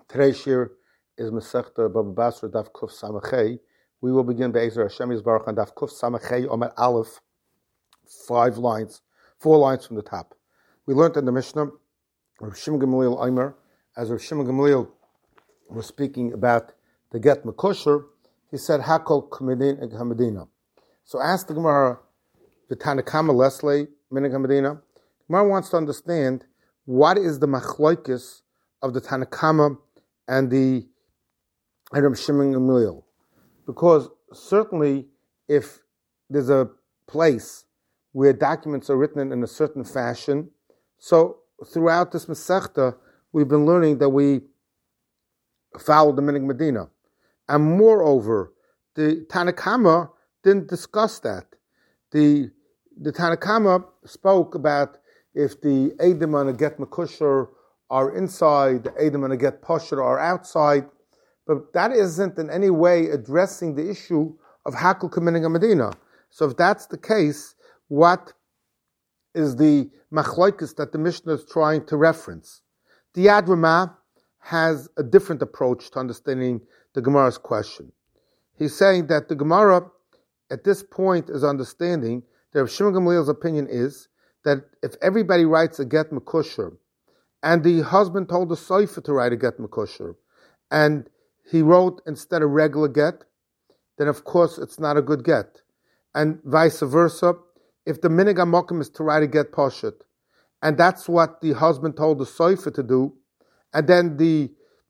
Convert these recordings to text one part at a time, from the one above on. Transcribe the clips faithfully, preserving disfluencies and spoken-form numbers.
Today's shir is Masechta Baba Basra Daf Kuf Samachei. We will begin Be'ezer Hashem Yisbarach on Daf Kuf Samachei Omer Aleph, five lines, four lines from the top. We learned in the Mishnah, Rav Shimon Gamliel Omer, as Rav Shimon Gamliel was speaking about the get Mekosher, he said Hakol Kamedin and Hamedina. So ask the Gemara, the Tanakama Leslie Minig Hamedina. Gemara wants to understand what is the machloikis of the Tanakama and the and Rav Shimon Gamliel, because certainly if there's a place where documents are written in a certain fashion, so throughout this Masechta we've been learning that we follow the Minig Medina, and moreover, the Tanakama didn't discuss that. The the Tanakama spoke about if the Eidim on a get Mekusher are inside, the Eidim on a get Posher are outside, but that isn't in any way addressing the issue of Hakul Kaminig Medina. So if that's the case, what is the machloikis that the Mishnah is trying to reference? The Yad Ramah has a different approach to understanding the Gemara's question. He's saying that the Gemara at this point is understanding that Rav Shimon Gamliel's opinion is that if everybody writes a get Mekusher, and the husband told the Sofer to write a get Mekusher, and he wrote instead a regular get, then of course it's not a good get. And vice versa, if the Minig HaMokim is to write a get Poshet, and that's what the husband told the Sofer to do, and then the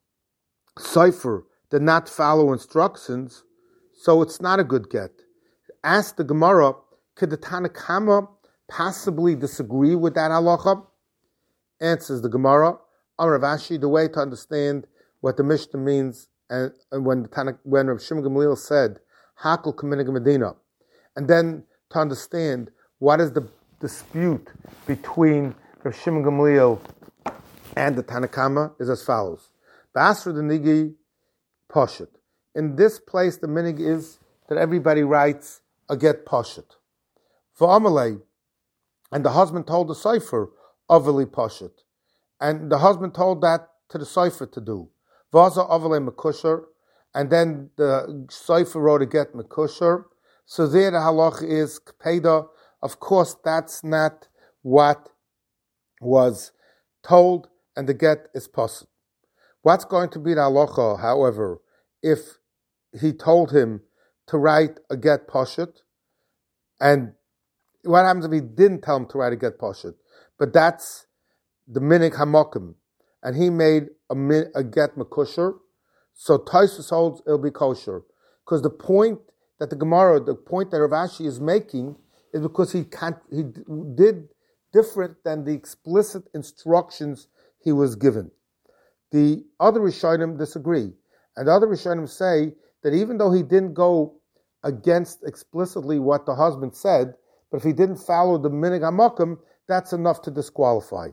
Sofer did not follow instructions, so it's not a good get. Ask the Gemara, could the Tanakama possibly disagree with that halacha? Answers the Gemara, Amar Rav Ashi, the way to understand what the Mishnah means, and, and when the Tanakh, when Rav Shimon Gamliel said Hakol Kaminig Medina, and then to understand what is the dispute between Rav Shimon Gamliel and the Tanakama is as follows: Ba'asra the Nigi Poshet. In this place, the minig is that everybody writes a get Poshet. For Amalei, and the husband told the Sofer Avali Poshet, and the husband told that to the Sofer to do. Vaza Avali Mekusher, and then the Sofer wrote a get Mekusher. So there the halach is Kpeda. Of course, that's not what was told, and the get is possible. What's going to be the halacha, however, if he told him to write a get Poshet, and what happens if he didn't tell him to write a get Poshet? But that's the Minig HaMokim, and he made a, a get Mekusher, so Tosfos holds it'll be kosher. Because the point that the Gemara, the point that Rav Ashi is making, is because he can't, he did different than the explicit instructions he was given. The other Rishonim disagree, and the other Rishonim say that even though he didn't go against explicitly what the husband said, but if he didn't follow the Minig HaMokim, that's enough to disqualify.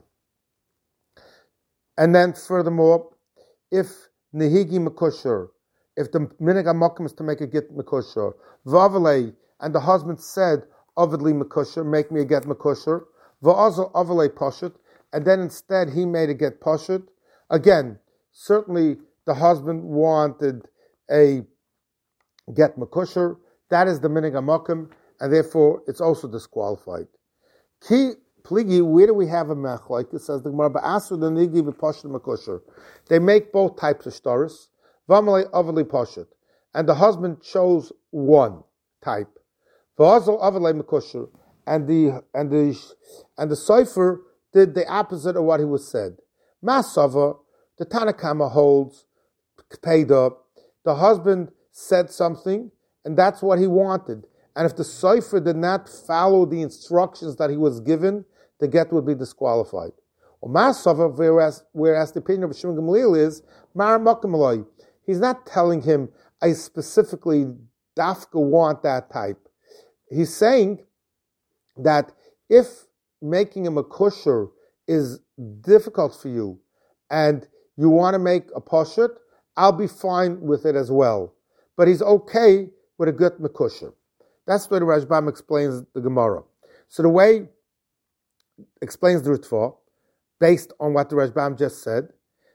And then furthermore, if Nehigi Mekusher, if the Minig HaMokim is to make a get Mekusher, V'avalei, and the husband said, Avadli Mekusher, make me a get Mekusher, V'azel Avalei Poshet, and then instead he made a get Poshet, again, certainly the husband wanted a get Mekusher, that is the Minig HaMokim, and therefore it's also disqualified. Ki pligi, where do we have a mech? Like it says the Gemara, Ba'asur the nigi v'poshet Mekusher. They make both types of shtaris. V'amalei avali poshet, and the husband chose one type. V'azal avalei Mekusher, and the and the and the Sofer did the opposite of what he was said. Masava, the Tanakama holds Kpeda. The husband said something, and that's what he wanted. And if the Sofer did not follow the instructions that he was given, the get would be disqualified. Or Masava, whereas, whereas the opinion of Shimon Gamliel is, Mar Makim, he's not telling him, I specifically dafka want that type. He's saying that if making him a kosher is difficult for you, and you want to make a poshet, I'll be fine with it as well. But he's okay with a good mekusher. That's the way the Rashbam explains the Gemara. So the way explains the Ritva, based on what the Rashbam just said,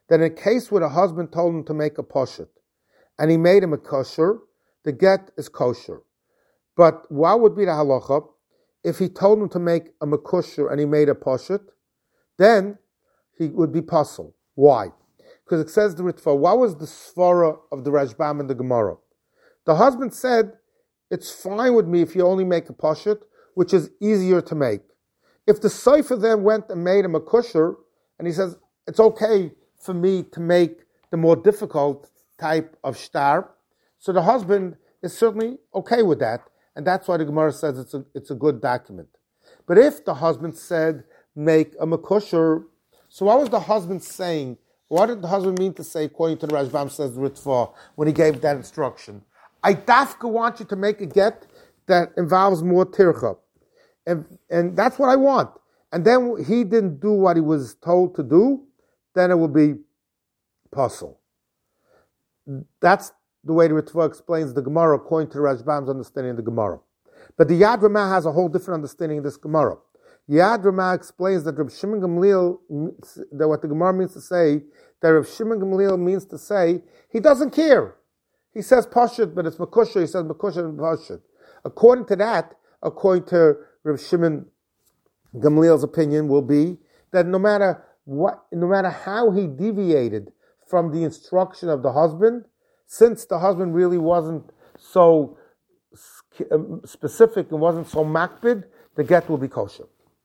that in a case where the husband told him to make a poshut, and he made him a kosher, the get is kosher. But what would be the halacha if he told him to make a mekusher and he made a poshut? Then he would be puzzled. Why? Because it says the Ritva, what was the svara of the Rashbam and the Gemara? The husband said, it's fine with me if you only make a poshut, which is easier to make. If the Seifer then went and made him a kusher, and he says, it's okay for me to make the more difficult type of shtar, so the husband is certainly okay with that, and that's why the Gemara says it's a, it's a good document. But if the husband said, make a mekusher, so what was the husband saying? What did the husband mean to say, according to the Rashbam, says the Ritva, when he gave that instruction? I dafka want you to make a get that involves more tircha. And, and that's what I want. And then he didn't do what he was told to do, then it will be puzzle. That's the way the Ritva explains the Gemara according to the Rashbam's understanding of the Gemara. But the Yad Ramah has a whole different understanding of this Gemara. Yad Ramah explains that Reb Shimon Gamliel, that what the Gemara means to say, that Reb Shimon Gamliel means to say, he doesn't care. He says Pashut, but it's Mekusha, he says Mekusha and Pashut. According to that, according to Reb Shimon Gamliel's opinion will be that no matter what, no matter how he deviated from the instruction of the husband, since the husband really wasn't so specific and wasn't so makbid, the get will be kosher.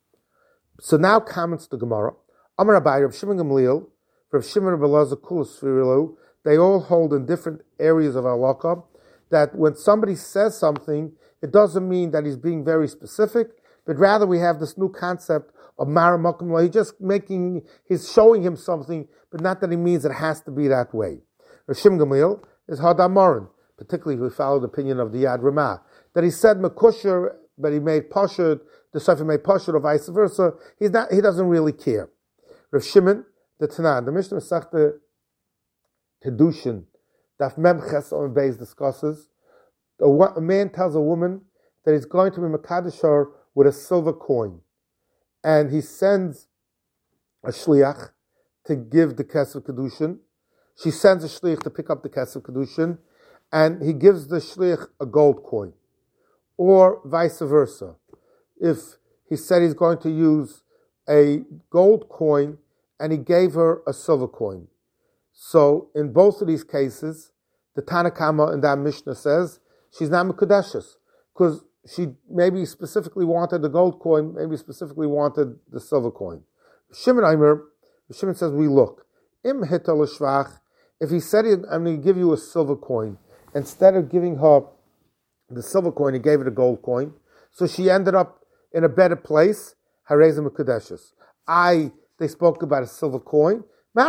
So now comments the Gemara. Amar Abai, Reb Shimon Gamliel, Reb Shimon Reb Elazar Kulas Firilu, they all hold in different areas of halakha that when somebody says something, it doesn't mean that he's being very specific, but rather we have this new concept of Mara Makom Lo. He's just making, he's showing him something, but not that he means it has to be that way. Reb Shimon Gamliel is Hadamorin, particularly if we follow the opinion of the Yad Ramah, that he said Mekusher, but he made Pashut, the Sefer made Pashut, or vice versa. He's not, he doesn't really care. Reb Shimon, the Tanan, the Mishnah Masechta Kedushin, Daf Mem Ches on Beis discusses, a, a man tells a woman that he's going to be Mekadosh her with a silver coin, and he sends a shliach to give the Kesef Kedushin. She sends a shliach to pick up the Kesef Kedushin, and he gives the shliach a gold coin, or vice versa. If he said he's going to use a gold coin and he gave her a silver coin. So in both of these cases, the Tanakama in that Mishnah says she's not Mekudeshes, because she maybe specifically wanted the gold coin, maybe specifically wanted the silver coin. Shimon Aimer, Shimon says, we look. Im hital shvach, if he said, I'm going to give you a silver coin, instead of giving her the silver coin, he gave her the gold coin, so she ended up in a better place. Hareza Mekudeshes. I, they spoke about a silver coin.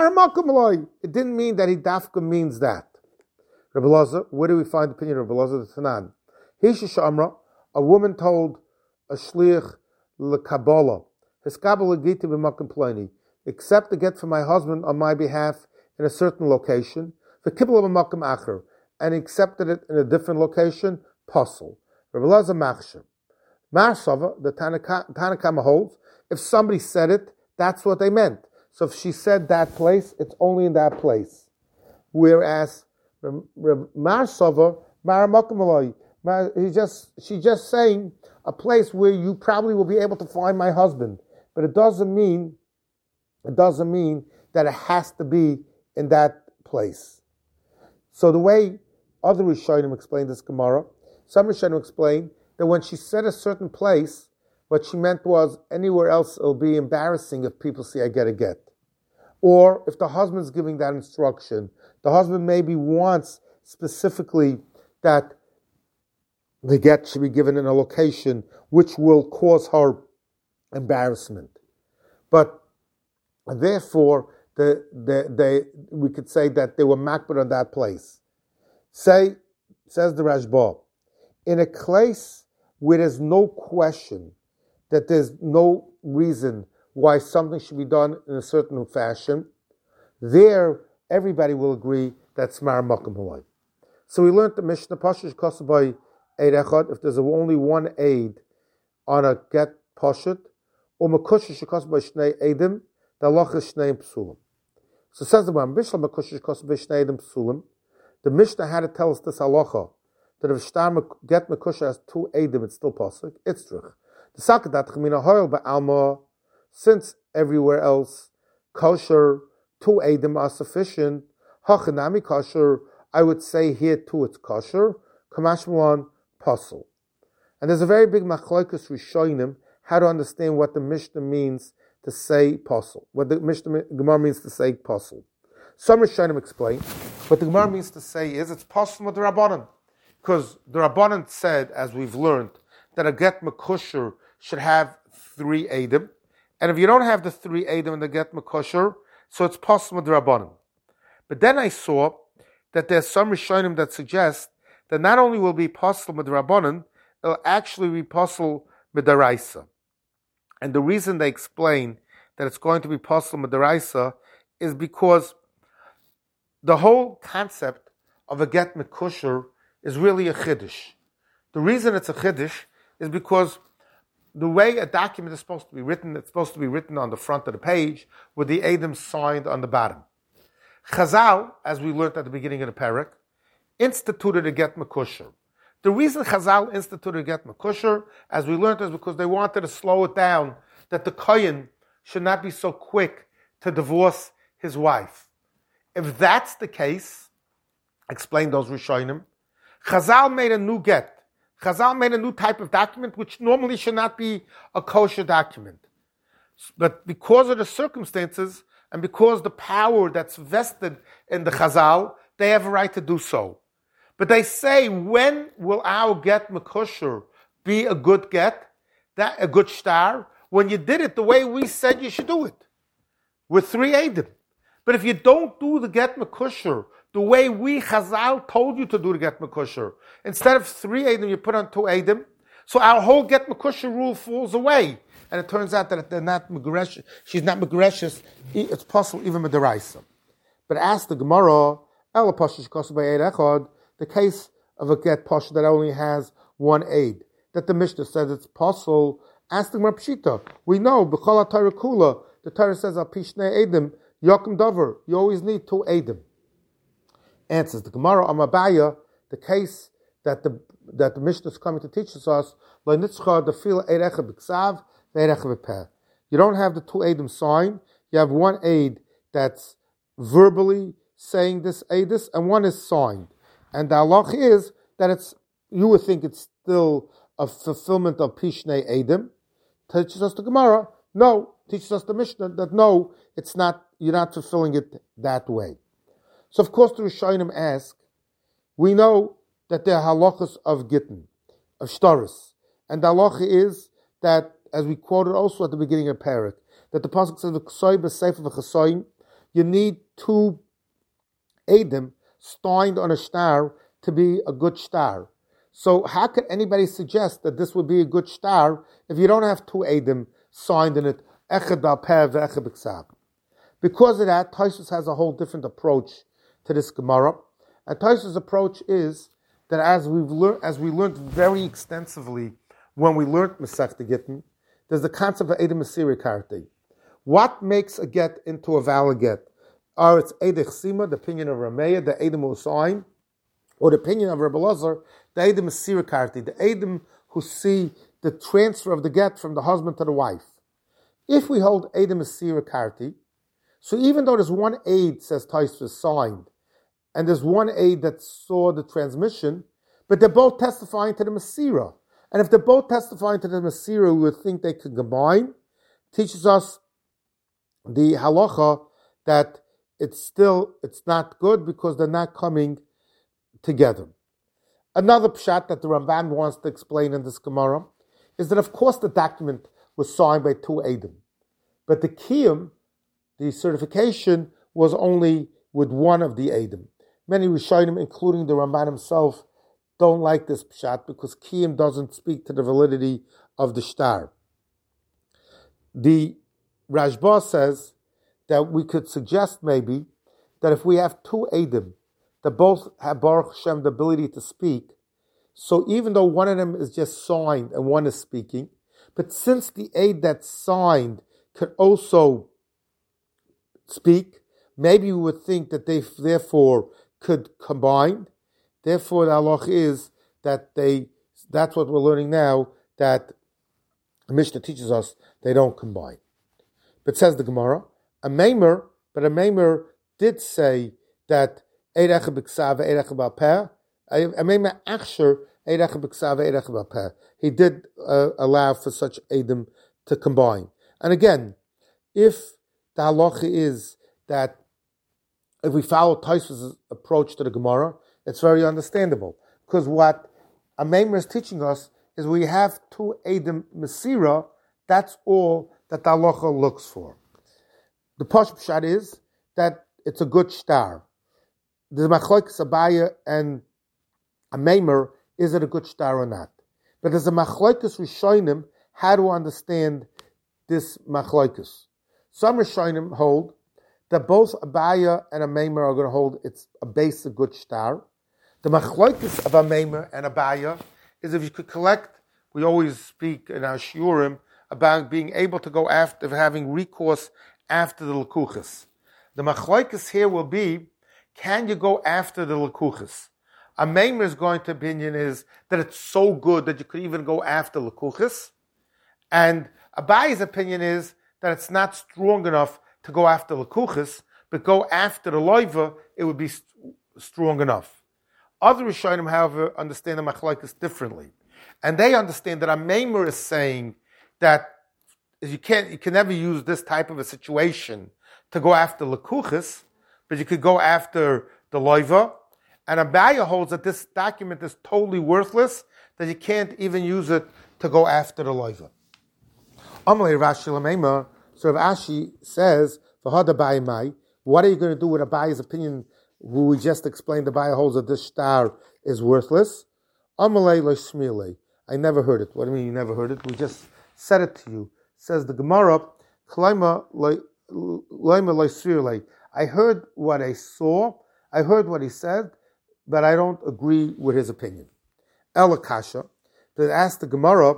It didn't mean that he dafka means that. Rebbe Elazar, where do we find the opinion of Rebbe Elazar the Tanan? Hisha Shamra, a woman told a shliach lekabbalah, Hiskabel legiti b'makom ploni, accept the get from my husband on my behalf in a certain location, v'kibbel b'makom acher, and accepted it in a different location, puzzle. Rebbe Elazar machsher. Marsava, the Tanakama holds, if somebody said it, that's what they meant. So if she said that place, it's only in that place. Whereas Marsava, Maramakamaloy, he just she's just saying a place where you probably will be able to find my husband. But it doesn't mean it doesn't mean that it has to be in that place. So the way other Rishonim explained this Gemara, some Rishonim explain that when she said a certain place, what she meant was anywhere else it'll be embarrassing if people see I get a get. Or if the husband's giving that instruction, the husband maybe wants specifically that the get should be given in a location which will cause her embarrassment. But therefore, the, the, they, we could say that they were makbid on that place. Say, says the Rashba, in a place where there's no question that there's no reason why something should be done in a certain fashion, there everybody will agree that's Mar Makom Haloi. So we learned the Mishnah Pashush Kosabai Eid Echad, if there's only one aid on a get Pashut, or Makusha Shikosabai Shnei Eidim, the halacha is Shnei Psulim. So it says the one, the Mishnah had to tell us this halacha, that if shtar get mekusha has two edim, it's still pasuk. It's true. The sakadat chemina hoil ba'alma, since everywhere else kosher two edim are sufficient. Hachanami kosher, I would say here too it's kosher. Kamashmalan pasul. And there's a very big machlokes rishonim how to understand what the Mishnah means to say pasul. What the Mishnah Gemara means to say pasul. Some rishonim explain what the Gemara means to say is it's pasul with the Rabbanan. Because the Rabbanan said, as we've learned, that a get mekusher should have three edim. And if you don't have the three edim in the get mekusher, so it's pasul with the Rabbanan. But then I saw that there's some rishonim that suggest that not only will be pasul with the Rabbanan, it'll actually be pasul with the Raisa. And the reason they explain that it's going to be pasul with the Raisa is because the whole concept of a get mekusher is really a chiddush. The reason it's a chiddush is because the way a document is supposed to be written, it's supposed to be written on the front of the page with the edim signed on the bottom. Chazal, as we learned at the beginning of the parak, instituted a get mekusher. The reason Chazal instituted a get mekusher, as we learned, is because they wanted to slow it down, that the kohen should not be so quick to divorce his wife. If that's the case, explain those Rishonim, Chazal made a new get. Chazal made a new type of document which normally should not be a kosher document. But because of the circumstances and because the power that's vested in the Chazal, they have a right to do so. But they say, when will our get mekusher be a good get, that a good shtar? When you did it the way we said you should do it, with three edim. But if you don't do the get mekusher the way we Chazal told you to do the get mekusher, instead of three edim, you put on two edim, so our whole get mekusher rule falls away. And it turns out that they're not megresh, she's not megreshus, it's possible even with the Raisa. But ask the Gemara, the case of a get pasha that only has one aid, that the Mishnah says it's possible. Ask the Gemara Pshita. We know, b'chol ha'Torah kula, the Torah says, al pishnei edim, yokim davar, you always need two edim. Answers the Gemara, Amabaya, the case that the that the Mishnah is coming to teach us, lo nitzcha defil eirecha b'ksav, ve'eirecha b'peh. You don't have the two edim sign, you have one aid that's verbally saying this edus, and one is signed. And the halach is that it's, you would think it's still a fulfillment of Pishnei Edim. Teaches us the Gemara, no. Teaches us the Mishnah that no, it's not, you're not fulfilling it that way. So of course the Rishonim ask, we know that there are halachas of Gittin, of Shtaris. And the halacha is that, as we quoted also at the beginning of Parak, that the pasuk says, V'ksoy b'seif v'chasoyim, you need two Edim signed on a shtar to be a good shtar. So how could anybody suggest that this would be a good shtar if you don't have two edim signed in it, echad b'al-peh ve'echad b'ksav? Because of that, Tosfos has a whole different approach to this Gemara. And Tosfos' approach is that as we've learned, as we learned very extensively when we learned Masechta Gittin, there's the concept of edim mesira karti. What makes a get into a valid get? Or it's Eidech Sima, the opinion of Rameya, the Edim Usain, or the opinion of Rebbe Lazar, the Edim Sirikarti, the Edim who see the transfer of the get from the husband to the wife. If we hold Edim Sirikarti, so even though there's one aid, says Tosfos, signed, and there's one aid that saw the transmission, but they're both testifying to the Masira. And if they're both testifying to the Masira, we would think they could combine. Teaches us the halacha that it's still, it's not good because they're not coming together. Another pshat that the Ramban wants to explain in this Gemara is that of course the document was signed by two edim, but the kiyum, the certification, was only with one of the edim. Many Rishonim, including the Ramban himself, don't like this pshat because kiyum doesn't speak to the validity of the shtar. The Rashba says that we could suggest maybe that if we have two edim that both have Baruch Hashem the ability to speak, so even though one of them is just signed and one is speaking, but since the aid that's signed could also speak, maybe we would think that they therefore could combine. Therefore, the halach is that they, that's what we're learning now, that the Mishnah teaches us they don't combine. But says the Gemara, a maimer, but a maimer did say that Eirecha b'ksav, Eirecha b'alpeh, a maimer achsher, Eirecha b'ksav, Eirecha b'alpeh. He did uh, allow for such Edom to combine. And again, if the halacha is that if we follow Tosfos' approach to the Gemara, it's very understandable. Because what a maimer is teaching us is we have two Edom Mesira, that's all that the halacha looks for. The Pashut Pshat is that it's a good star. The machlokes Abaye and a maimer, is it a good star or not? But there's a machlokes Rishonim how to understand this machlokes. Some Rishonim hold that both Abaye and a maimer are going to hold it's a basic good star. The machlokes of a maimer and Abaye is if you could collect, we always speak in our shiurim about being able to go after, having recourse after the lekuchas. The machlokes here will be, can you go after the lekuchas? A maimer's going to opinion is that it's so good that you could even go after lekuchas. And Abaye's opinion is that it's not strong enough to go after lekuchas, but go after the loiva, it would be st- strong enough. Other Rishonim, however, understand the machlokes differently. And they understand that a maimer is saying that you can't, you can never use this type of a situation to go after lekuchas, but you could go after the loiva. And Abaye holds that this document is totally worthless, that you can't even use it to go after the loiva. Amalei Rashi Lameima, so Rav Ashi says, "V'had Abaye mai." What are you going to do with Abaye's opinion? Who we just explained, Abaye holds that this star is worthless. Amalei Loishmilei. I never heard it. What do you mean you never heard it? We just said it to you. Says the Gemara, Klaima Loisirlei. I heard what I saw. I heard what he said, but I don't agree with his opinion. Elakasha, that asked the Gemara,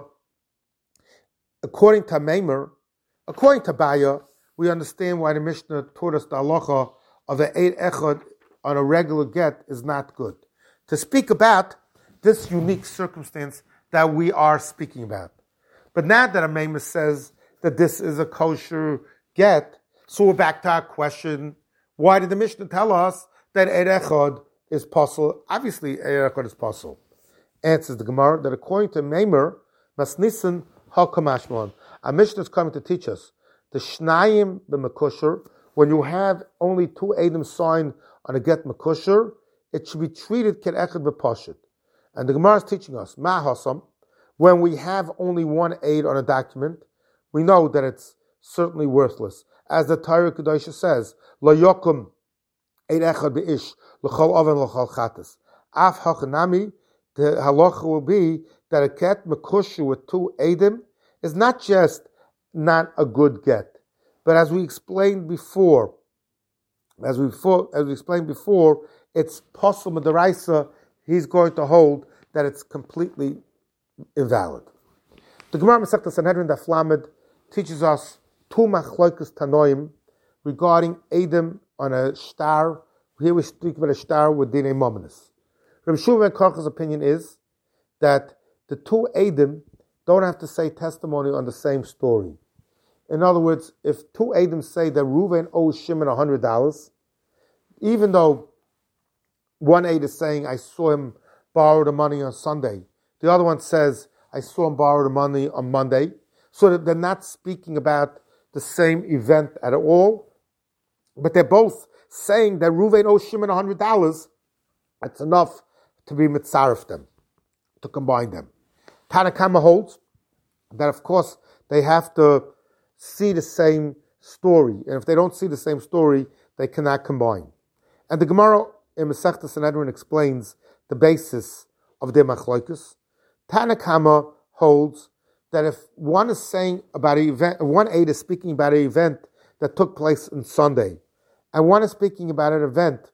according to Maimer, according to Abaye, we understand why the Mishnah taught us the halacha of an eight echad on a regular get is not good. To speak about this unique circumstance that we are speaking about. But now that a Maimer says that this is a kosher get, so we're back to our question, why did the Mishnah tell us that eight echad is possible? Obviously, eight echad is possible. Answers the Gemara that according to Maimer, Masnissen Hakamashmon, a Mishnah is coming to teach us the Shnayim b'Mekusher, when you have only two Edom signed on a get Mekusher, it should be treated Ken Echad b'Pashut. And the Gemara is teaching us, Ma Hasam, when we have only one aid on a document, we know that it's certainly worthless. As the Torah Kedosha says, Lo yokum eid echad b'ish, l'chol oven l'chol chatas. Af hachanami, the halacha will be that a get mekusher with two edim is not just not a good get, but as we explained before, as we before, as we explained before, it's possible Madaraisa, he's going to hold that it's completely invalid. The Gemara Masechta Sanhedrin Daf Lamed teaches us two machlokes tanoim regarding Edom on a star. Here we speak about a star with Dinei Mominus. Rabbi Shmuel ben Karcha's opinion is that the two Edom don't have to say testimony on the same story. In other words, if two Edom say that Reuven owes Shimon one hundred dollars, even though one Ed is saying, I saw him borrow the money on Sunday, the other one says, I saw him borrow the money on Monday, so that they're not speaking about the same event at all, but they're both saying that Reuven owes Shimon one hundred dollars, that's enough to be mitzaref them, to combine them. Tanakama holds that, of course, they have to see the same story, and if they don't see the same story, they cannot combine. And the Gemara in Masechta Sanhedrin explains the basis of their machlokes. Tanakama holds that if one is saying about an event, one aid is speaking about an event that took place on Sunday, and one is speaking about an event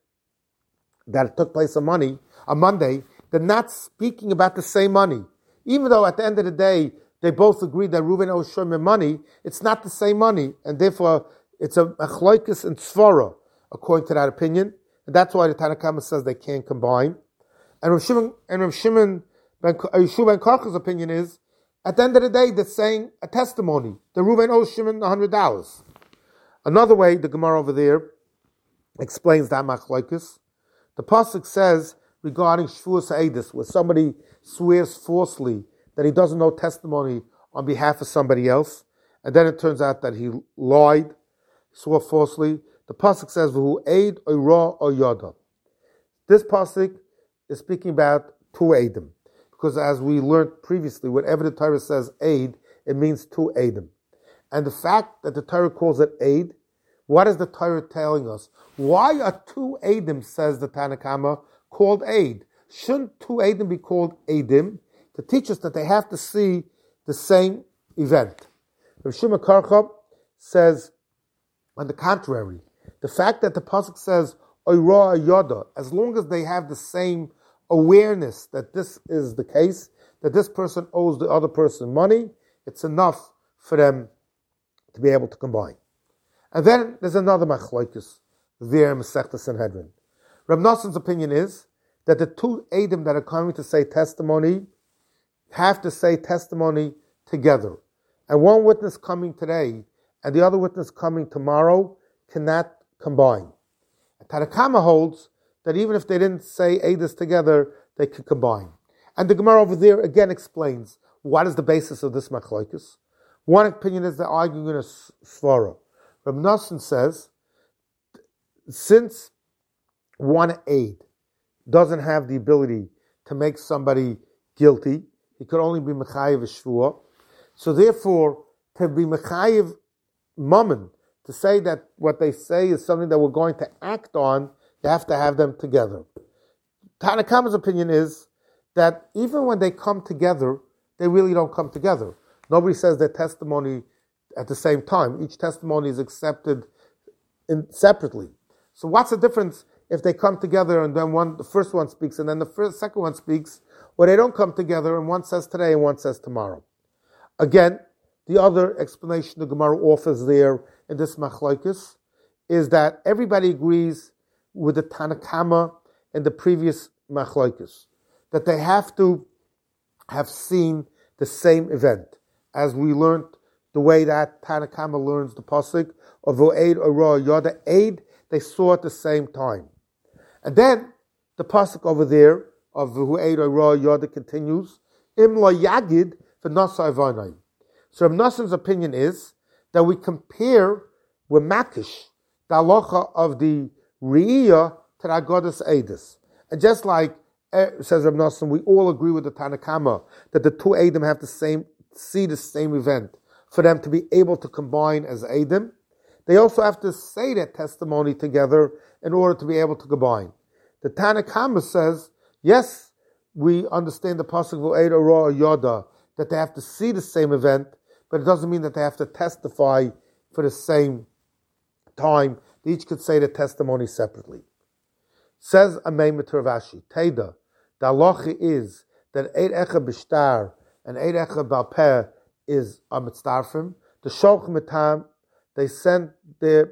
that took place on Monday, on Monday, they're not speaking about the same money. Even though at the end of the day, they both agree that Reuven owes Shimon money, it's not the same money, and therefore it's a machlokes and tzvara according to that opinion. And that's why the Tanna Kama says they can't combine. And Rav Shimon, and Rav Shimon ben, Yeshua ben Karcha's opinion is, at the end of the day, they're saying a testimony. The Reuven owes Shimon one hundred dollars. Another way, the Gemara over there explains that machlokes. The pasuk says regarding shvuas ha'edus, where somebody swears falsely that he doesn't know testimony on behalf of somebody else, and then it turns out that he lied, swore falsely. The pasuk says v'hu eid oira or yada. This pasuk is speaking about two eidim, because as we learned previously, whenever the Torah says aid, it means two eidim. And the fact that the Torah calls it aid, what is the Torah telling us? Why are two eidim, says the Tanna Kama, called aid? Shouldn't two eidim be called aidim? To teach us that they have to see the same event. Rav Shimon Karcha says, on the contrary, the fact that the pasuk says oira yoda, as long as they have the same awareness that this is the case, that this person owes the other person money, it's enough for them to be able to combine. And then there's another machlokes there in Masechta Sanhedrin. Reb Noson's opinion is that the two eidim that are coming to say testimony have to say testimony together. And one witness coming today and the other witness coming tomorrow cannot combine. And Tanna Kama holds that even if they didn't say eidos together, they could combine. And the Gemara over there again explains what is the basis of this machlokes. One opinion is they're arguing in a svara. Reb Noson says, since one aid doesn't have the ability to make somebody guilty, he could only be mechayev shvuah. So therefore, to be mechayev mammon, to say that what they say is something that we're going to act on, you have to have them together. Tanna Kama's opinion is that even when they come together, they really don't come together. Nobody says their testimony at the same time. Each testimony is accepted in, separately. So what's the difference if they come together and then one, the first one speaks and then the first, second one speaks, or they don't come together and one says today and one says tomorrow? Again, the other explanation the Gemara offers there in this machlokes is that everybody agrees with the Tanna Kama in the previous machlokes, that they have to have seen the same event, as we learned the way that Tanna Kama learns the pasuk of Vo'ed Ora Yoda Aid, they saw at the same time. And then the pasuk over there of Vo'ed Ora Yoda continues, Im lo yagid v'nasai vanai. So Reb Noson's opinion is that we compare with Makish, the halacha of the Re'iyah to the Agodas Eidos. And just like, uh, says Reb Noson, we all agree with the Tanna Kama that the two Eidim have the same, see the same event for them to be able to combine as Eidim. They also have to say that testimony together in order to be able to combine. The Tanna Kama says, yes, we understand the pasuk Vo'ed Ora Yoda, that they have to see the same event, but it doesn't mean that they have to testify for the same time. They each could say the testimony separately. Says Amei Matur Rashi, Teda, the halacha is that Eid Echad B'Shtar and Eid Echad B'Alpeh is a mitzdarfim. The Sholch Mitam, they sent their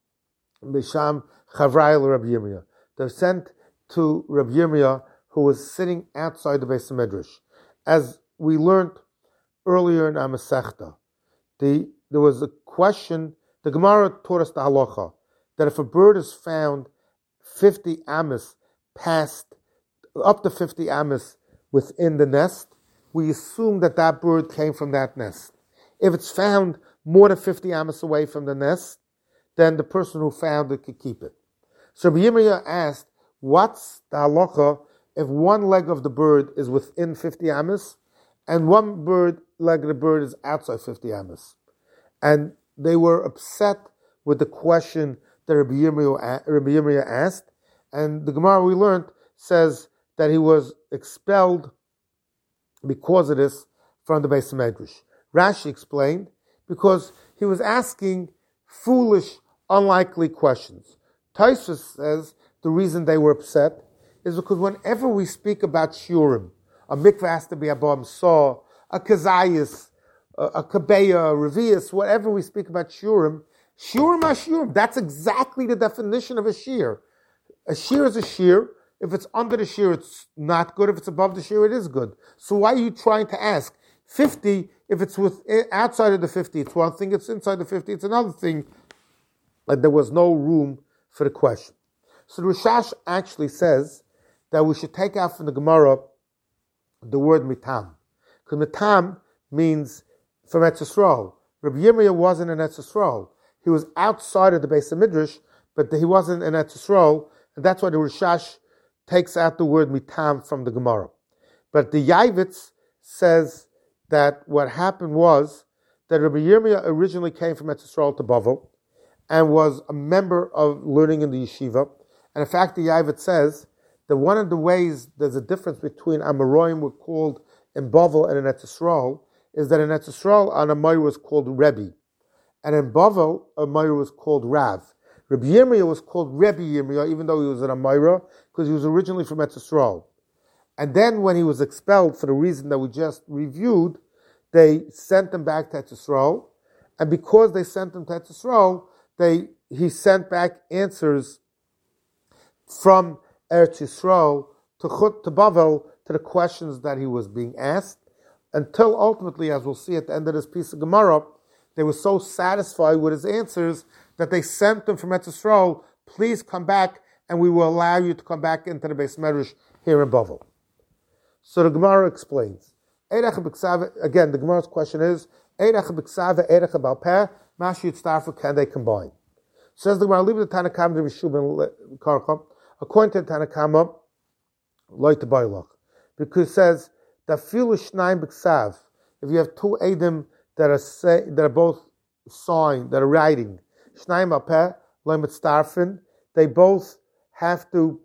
Misham Chavrayel Rabbi Yirmiyah. They sent to Rabbi Yirmiyah, who was sitting outside the Beis Midrash. As we learned earlier in our Masechta, the, there was a question, the Gemara taught us the halacha, that if a bird is found fifty amas past, up to fifty amas within the nest, we assume that that bird came from that nest. If it's found more than fifty amas away from the nest, then the person who found it could keep it. So Rabbi Yirmiyah asked, what's the halacha if one leg of the bird is within fifty amas and one bird leg of the bird is outside fifty amas? And they were upset with the question that Rabbi Yirmiyah, Rabbi Yirmiyah asked, and the Gemara we learned says that he was expelled because of this from the Beis Medrash. Rashi explained, because he was asking foolish, unlikely questions. Tosfos says the reason they were upset is because whenever we speak about shiurim, a mikveh has to be a bar mitzvah, a kazayis, a kabeya, a revius, whatever we speak about shiurim, Shiur mashiurim. That's exactly the definition of a shear. A shear is a shear. If it's under the shear, it's not good. If it's above the shear, it is good. So why are you trying to ask fifty? If it's with outside of the fifty, it's one thing. It's inside the fifty, it's another thing. Like there was no room for the question. So the Rishash actually says that we should take out from the Gemara the word mitam, because mitam means from Eretz Yisrael. Rabbi Yirmiyah wasn't in Eretz Yisrael. He was outside of the Beis Midrash, but he wasn't in Eretz Yisrael, and that's why the Rishash takes out the word mitam from the Gemara. But the Yavitz says that what happened was that Rabbi Yirmiyah originally came from Eretz Yisrael to Bavel and was a member of learning in the yeshiva. And in fact, the Yavitz says that one of the ways there's a difference between Amoraim were called in Bavel and in Eretz Yisrael is that in Eretz Yisrael, an Amoraim was called Rebbe. And in Bavel, a Amoraim was called Rav. Rabbi Yirmiyah was called Rebbe Yirmiyah, even though he was an Amoraim, because he was originally from Eretz Yisrael. And then when he was expelled for the reason that we just reviewed, they sent him back to Eretz Yisrael. And because they sent him to Eretz Yisrael, they, he sent back answers from Eretz Yisrael to Chut, to Bavel, to the questions that he was being asked, until ultimately, as we'll see at the end of this piece of Gemara, they were so satisfied with his answers that they sent him from Eretz Yisrael, please come back, and we will allow you to come back into the Beis Medrash here in Bavel. So the Gemara explains. Again, the Gemara's question is, can they combine? Says the Gemara, leave the Tanakam to Rishub and Karcham. According to the Tanakama, loy to bailach, because it says that filu shnaim b'ksav. If you have two edim that are say, that are both signed, that are writing, shnaim alpeh loy mitzdarfin, they both have to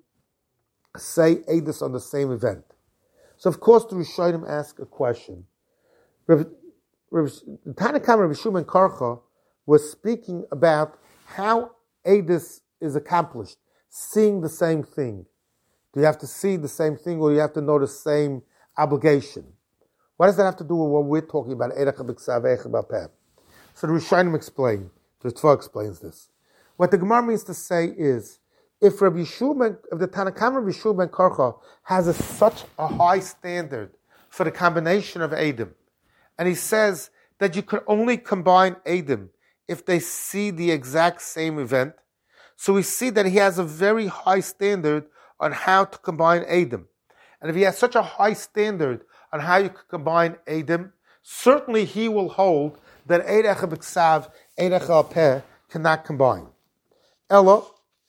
say edus on the same event. So of course the Rishonim ask a question. Rav, Rav, the Tanakama Rav Shimon Karcha was speaking about how edus is accomplished. Seeing the same thing. Do you have to see the same thing, or do you have to know the same obligation? What does that have to do with what we're talking about? So the Rishonim explain, the Ritva explains this. What the Gemara means to say is, if Rabbi Yeshua, if the Tanakam Rabbi Yeshua ben Karcha has a, such a high standard for the combination of Edom, and he says that you could only combine Edom if they see the exact same event, so we see that he has a very high standard on how to combine Edom. And if he has such a high standard on how you can combine Edom, certainly he will hold that Eirecha B'Ksav, Eirecha Alpeh cannot combine. Ella,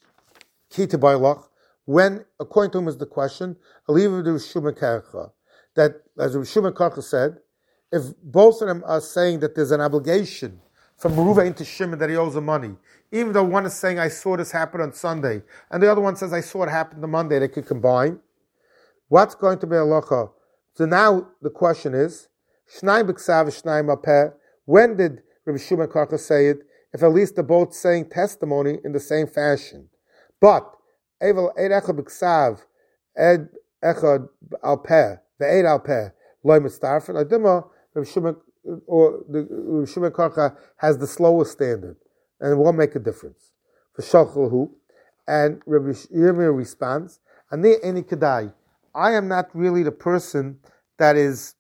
Kita Bailach, when, according to him is the question, Aliva de Rishuman Karcha, that, as Rishuman Karcha said, if both of them are saying that there's an obligation from Reuven to Shimon that he owes the money, even though one is saying, I saw this happen on Sunday, and the other one says, I saw it happen on Monday, they could combine. What's going to be halacha? So now the question is, Shnai b'ksav, Shnai mapeh, when did Rabbi Shimon Karcha say it? If at least they're both saying testimony in the same fashion. But, Evel Eid Echad b'ksav, Ed Echad alpeh, the Eid alpeh, loy mitzdarfen, Adima, Rabbi Shimon, or the Rabbi Shimon Karcha has the slowest standard, and it won't make a difference. For Shachalhu, and Rabbi Yirmiyah responds, Ani eni kedai, I am not really the person that is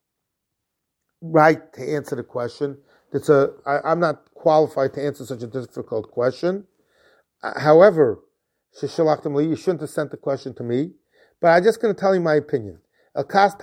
right to answer the question. It's a, I, I'm not qualified to answer such a difficult question. Uh, however, you shouldn't have sent the question to me, but I'm just going to tell you my opinion. El kas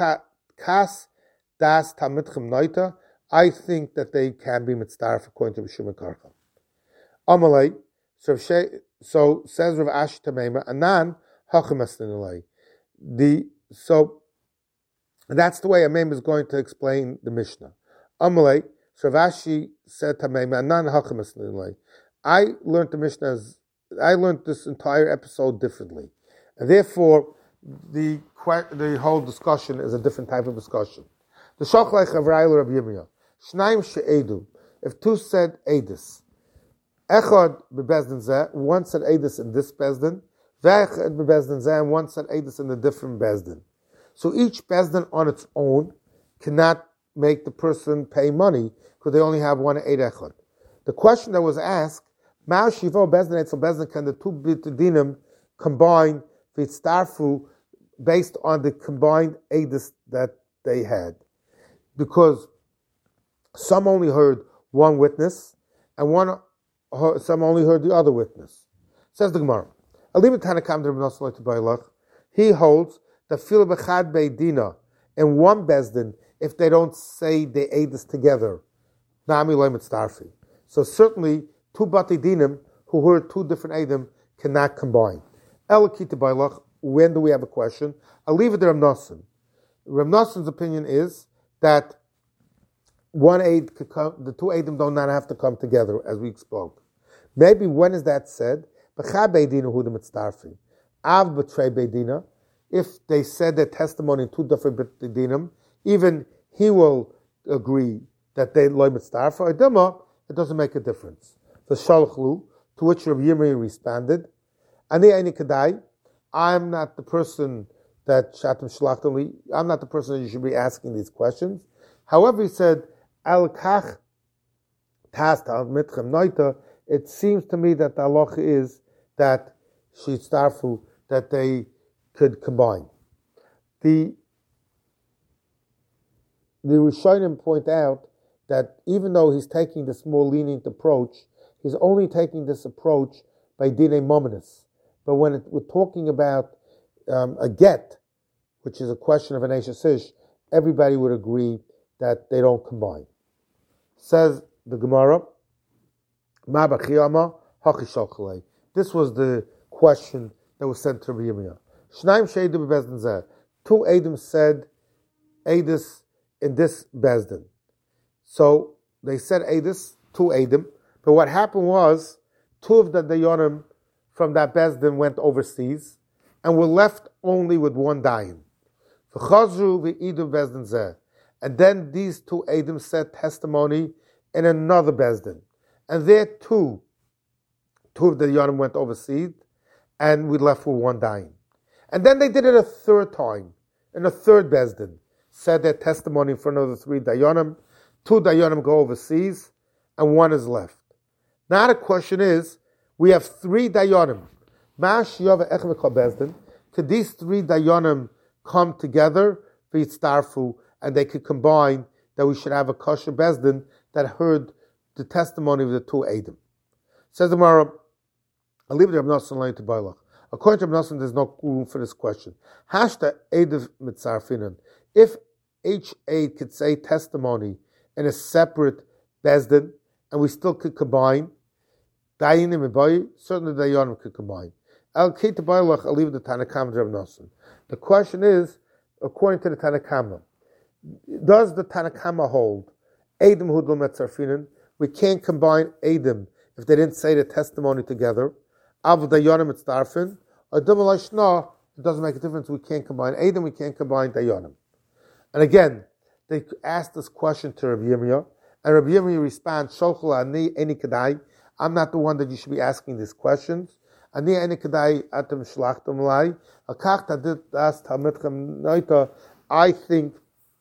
das tamitchem noita, I think that they can be mitzdarf according to Rishon Karcha. Amalei, so, so says Rav Ashi Tamema, Anan hachem estinalei. The So, that's the way Amem is going to explain the Mishnah. Amalei, so Rav Ashi said Tamema, Anan hachem estinalei. I learned the Mishnah as, I learned this entire episode differently. And therefore, the the whole discussion is a different type of discussion. The Shochlech of Ra'il Rav Yirmiyah. Shnaim she'edu. If two said edus, echad bebezdin zeh, one said edus in this bezdin, ve'echad bebezdin zeh, and one said edus in the different bezdin. So each bezdin on its own cannot make the person pay money because they only have one eid echad. The question that was asked Ma'al shivo bezdin etzel bezdin, can the two dinim combine v'yitztarfu based on the combined edus that they had? Because some only heard one witness, and one some only heard the other witness. Says the Gemara. He holds that fil b'chad beidina in one bezdin, if they don't say they edus together, nami loy mitzdarfi. So certainly two bati dinim who heard two different edim cannot combine. Elokita bailach. When do we have a question? I'll leave it to Rav Nosson. Rav Nosson's opinion is that one aid could come, the two aidim do not have to come together, as we spoke. Maybe when is that said? Av betray beidina. If they said their testimony in two different dinim, even he will agree that they loy mitzdarfa. Idima, it doesn't make a difference. The shalchlu, to which Rav Yirmiyah responded, Ani Ani Kadai, I'm not the person that Shatim Shalachtam, I'm not the person that you should be asking these questions. However, he said, Al Kach Tas Mitchem Noita, it seems to me that the halacha is that Shitztarfu, that they could combine. The the Rishonim point out that even though he's taking this more lenient approach, he's only taking this approach by Dinei Mominus. But when it, we're talking about um, a get, which is a question of an Eshes Ish, everybody would agree that they don't combine. Says the Gemara, Ma b'chiyama hachi shalchalei. This was the question that was sent to Rabbi Yirmiyah. Shnaim sheidu b'bezdin zeh. Two Eidim said Eidus in this bezdin. So they said Eidus, two Eidim, but what happened was two of the Dayanim from that bezdin went overseas and were left only with one dayan. V'chazru v'idu bezdin zeh. And then these two Eidim said testimony in another bezdin. And there too, two of the Dayanim went overseas and we left with one dayan. And then they did it a third time, in a third bezdin, said their testimony for another three Dayanim. Two Dayanim go overseas, and one is left. Now the question is, we have three Dayanim. Mash Yava Echmekal bezdin. Could these three Dayanim come together, v'yitztarfu, and they could combine, that we should have a kosher bezdin that heard the testimony of the two Eidim? Says the Gemara, I'll leave it to Rav Nosson to Bailach. According to Rav Nosson, there's no room for this question. Hashta Eidiv mitzarfinan. If each Eid could say testimony in a separate bezdin, and we still could combine, Dayanim and Bayi, certainly the Dayanim could combine. El Kei to Bailach, I'll leave it to Tanakam to Rav Nosson. The question is, according to the Tanakama, does the Tanakama hold Eidim Hudl Metzarfinan? We can't combine Eidim if they didn't say the testimony together. Av Dayanim Mitzdarfin, or Dumalai Shna, it doesn't make a difference. We can't combine Eidim, we can't combine Dayanim. And again, they asked this question to Rabbi Yirmiyah, and Rabbi Yirmiyah responds, Sholchul Ani Eni Kadai, I'm not the one that you should be asking these questions. Ani Eni Kadai Atem Shlachtem Lai, Akach Tadit Das Talmidchem Noita, I think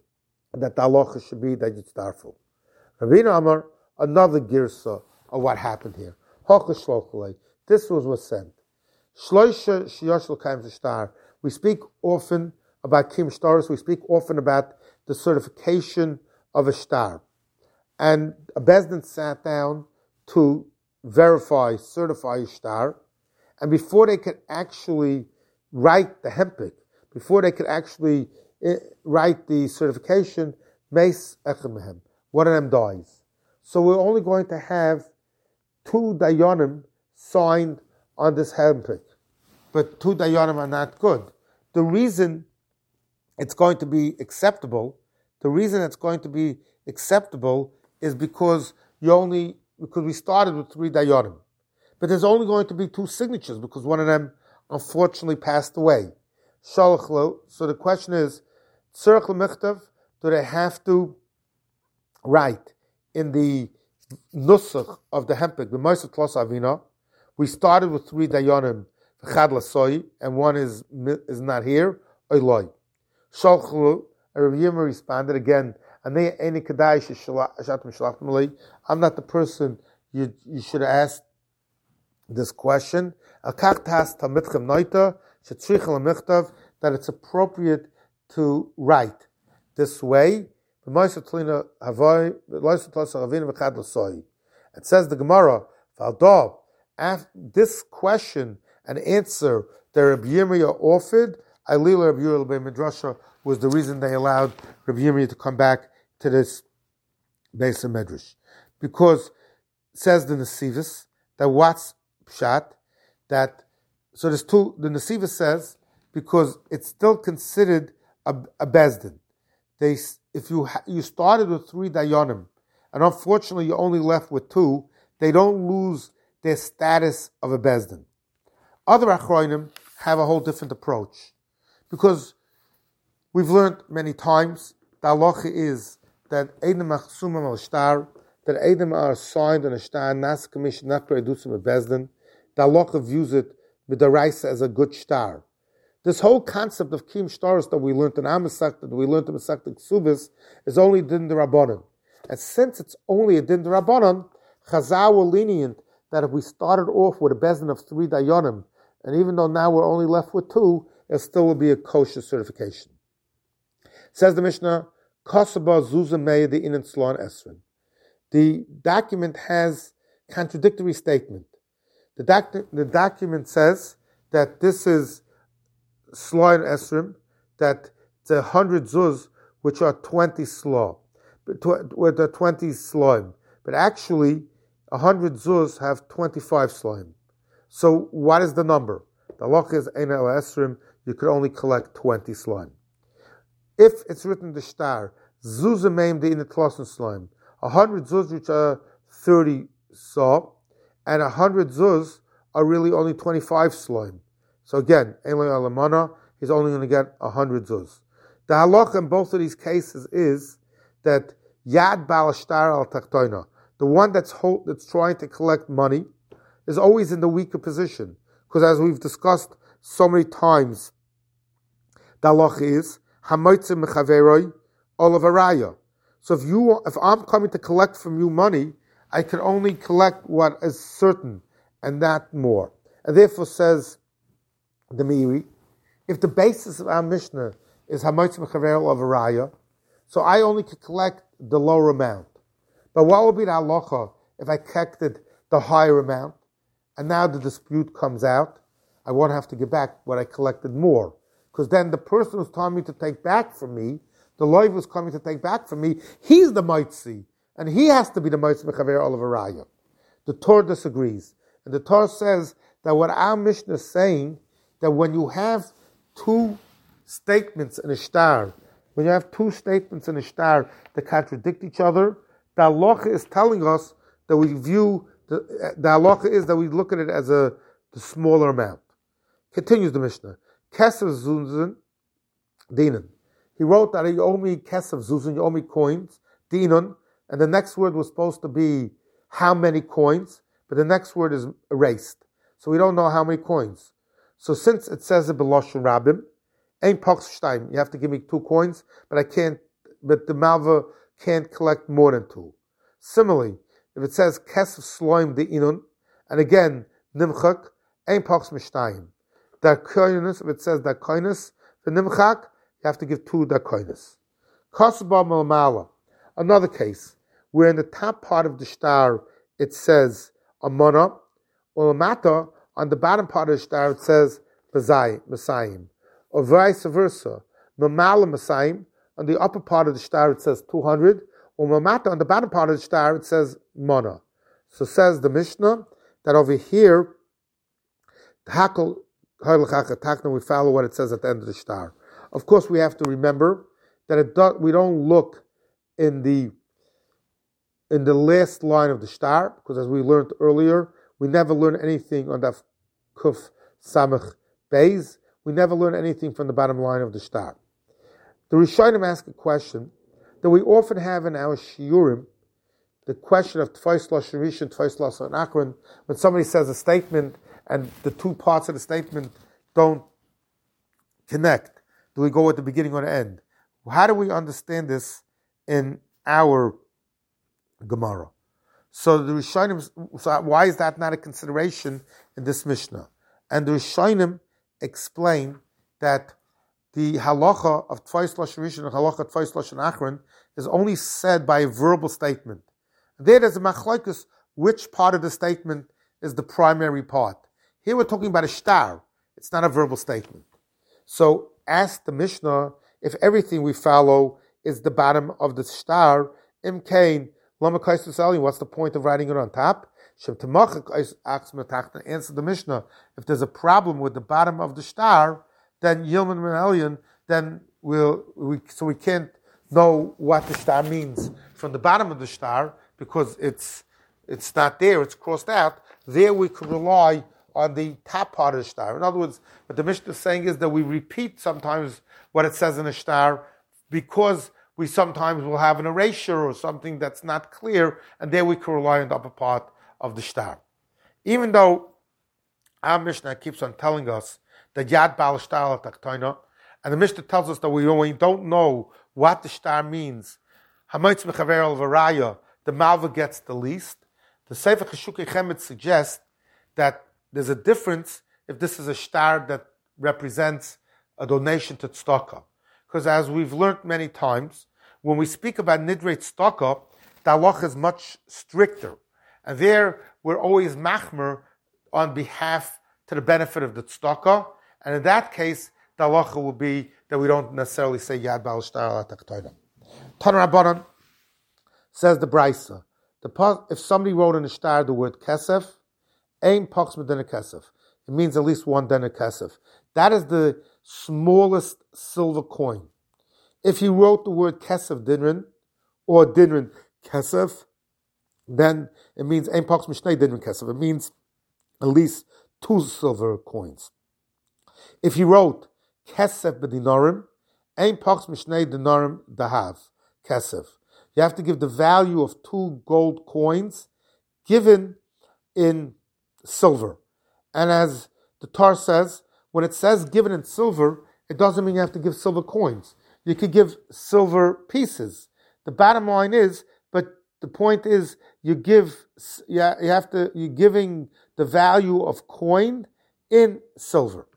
that the halacha should be that it's darful. Rabbeinu Amar, another girsa of what happened here. Hocha Shlochalei. This was what's sent. Shloisha Shiyosh L'Kaim Shtar. We speak often about Kim Shtaris. We speak often about the certification of a shtar. And a bezdin sat down to verify, certify a shtar. And before they could actually write the hempik, before they could actually write the certification, Meis Echad Mehem, one of them dies. So we're only going to have two Dayanim signed on this hempik. But two Dayanim are not good. The reason it's going to be acceptable, the reason it's going to be acceptable is because you only, because we started with three Dayanim. But there's only going to be two signatures because one of them unfortunately passed away. Shalachlo. So the question is, Tzarech L'Michtav, do they have to write in the nusach of the hempik, the Moshe Tlos Avina? We started with three Dayanim, Chad Lasoi, and one is is not here, Oiloi. Shalchlu, Rabbi Yirmiyah responded again, I'm not the person you, you should have asked this question, that it's appropriate to write this way. It says the Gemara, after this question and answer that Rabbi Yirmiyah offered, Ailila Rabbi Yirmiyah B'Mei Midrasha was the reason they allowed Rabbi Yirmiyah to come back to this base of Medrash. Because it says the Nesivus, that what's Pshat, that, so there's two, the Nesivus says, because it's still considered a, a Bezdin. They, if you ha, you started with three Dayanim, and unfortunately you're only left with two, they don't lose their status of a Bezdin. Other Achronim have a whole different approach. Because we've learned many times, the halacha is that Eidim Machsumam al Shtar, that Eidim are signed on a Shtar, Nas Commission, not Peredusim a Bezdin. The halacha views it with the Raisa as a good Shtar. This whole concept of Kim Shtaris that we learned in Amasakta, that we learned in Masakta Ksubis, is only Din D'Rabbanan. And since it's only a Din D'Rabbanan, Chazal were lenient that if we started off with a Bezdin of three Dayanim, and even though now we're only left with two, it still will be a kosher certification. Says the Mishnah, Kosaba Zuzah Meya the Inan Slon Esrin. The document has contradictory statement. The, doc- the document says that this is Slon Esrim, that it's a hundred zuz, which are twenty slaw, with the twenty slime. But actually, a hundred zuz have twenty-five slime. So what is the number? The halacha is Ein El Esrim, you could only collect twenty slime. If it's written the shtar, Zuzah Meim the Inatlosen slime, a hundred zuz which are thirty saw, and a hundred zuz are really only twenty-five slime. So again, Ein Lo Alamana, he's only going to get a hundred zuz. The halacha in both of these cases is that Yad Bal Shtar al Tachtoina, the one that's hold, that's trying to collect money, is always in the weaker position. Because as we've discussed so many times, the halacha is Hamoitze Mechaveroi Olavaraya. So if you, if I'm coming to collect from you money, I can only collect what is certain and not more. And therefore says the Meiri, if the basis of our Mishnah is Hamoitze Mechaveroi Olavaraya, so I only could collect the lower amount. But what would be the halacha if I collected the higher amount, and now the dispute comes out? I won't have to give back what I collected more. Because then the person who's telling me to take back from me, the loiv who's coming to take back from me, he's the mitzi, and he has to be the mitzi mechaver olav raya. The Torah disagrees. And the Torah says that what our Mishnah is saying, that when you have two statements in a shtar, when you have two statements in a shtar that contradict each other, the halacha is telling us that we view, the, the halacha is that we look at it as a the smaller amount. Continues the Mishnah. Kesav zuzin, dinan. He wrote that you owe me kesav zuzin, you owe me coins, dinan, and the next word was supposed to be how many coins, but the next word is erased. So we don't know how many coins. So since it says it b'loshen rabim, ein poch shtayim, you have to give me two coins, but I can't, but the malva can't collect more than two. Similarly, if it says kesef sloim de inun, and again nimchak, ein poch mishtayim. Dakoinus, if it says dakoinus, the nimchak, you have to give two dakoinus. Kosba malmala, another case where in the top part of the shtar it says amana, or mata, on the bottom part of the shtar it says Messiahim, or vice versa. Mamala Messiahim, on the upper part of the shtar it says two hundred, or Mamata, on the bottom part of the shtar it says Mana. So says the Mishnah that over here, we follow what it says at the end of the shtar. Of course, we have to remember that it do, we don't look in the in the last line of the shtar, because as we learned earlier, we never learn anything on that kuf samach beis. We never learn anything from the bottom line of the shtar. The Rishonim ask a question that we often have in our shiurim, the question of tfais lashon rishon, tfais lashon akron, when somebody says a statement and the two parts of the statement don't connect. Do we go at the beginning or the end? How do we understand this in our Gemara? So the Rishonim, so why is that not a consideration in this Mishnah? And the Rishonim explain that the halacha of Tfais Lashon Rishon and halacha of Tfais Lashon Achron is only said by a verbal statement. There there's a machlokes which part of the statement is the primary part. Here we're talking about a shtar. It's not a verbal statement. So ask the Mishnah if everything we follow is the bottom of the shtar. Im kain lama kais v'sali. What's the point of writing it on top? Shem tamach asks metachta. Answer the Mishnah. If there's a problem with the bottom of the shtar, then Yilman Ben Elyon, then we'll we so we can't know what the shtar means from the bottom of the shtar because it's it's not there, it's crossed out. There we could rely on the top part of the shtar. In other words, what the Mishnah is saying is that we repeat sometimes what it says in the shtar because we sometimes will have an erasure or something that's not clear, and there we can rely on the upper part of the shtar. Even though our Mishnah keeps on telling us that Yad Baal Shtar Taktoina, and the Mishnah tells us that we don't know what the shtar means. Hamoitz Mechaver al Varaya, the Malva gets the least. The Sefer Cheshukei Chemet suggests that there's a difference if this is a shtar that represents a donation to tzedakah. Because as we've learned many times, when we speak about nidrei tzedakah, the halacha is much stricter. And there we're always machmer on behalf to the benefit of the tzedakah. And in that case, the halacha will be that we don't necessarily say Yad Baal Shtar Taktoina. Tanur Rabbanan says the Brisa. The, if somebody wrote in the shtar the word kesef, ein pachs medina kesef. It means at least one dena kesef. That is the smallest silver coin. If he wrote the word kesef dinrin or dinrin kesef, then it means ein pachs mishnei dinrin kesef. It means at least two silver coins. If he wrote kesef bedinarim, ein pachs mishnei dinarim dahav kesef. You have to give the value of two gold coins given in silver. And as the Tar says, when it says given in silver, it doesn't mean you have to give silver coins. You could give silver pieces. The bottom line is, but the point is, you give, you have to, you're giving the value of coin in silver.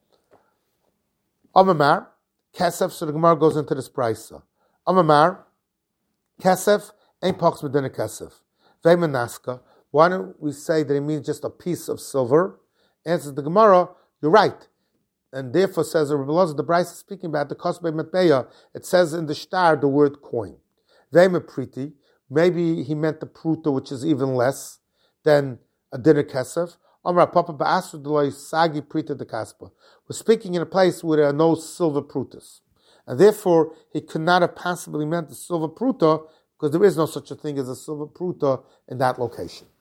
Amamar, Kesef, so the Gemara goes into this brisa. Amamar, Kesef ain't pachs medina kesef. Veimenaska. Why don't we say that it means just a piece of silver? Answers the Gemara, you're right. And therefore says Rebbe Elazar, the Brisa is speaking about the kosbei metbeya. It says in the shtar the word coin. Veimepriti. Maybe he meant the pruta, which is even less than a dinner kesef. Amar papa ba'asur deloy sagi prita de kaspa. We're speaking in a place where there are no silver prutas. And therefore, he could not have possibly meant the silver pruta, because there is no such a thing as a silver pruta in that location.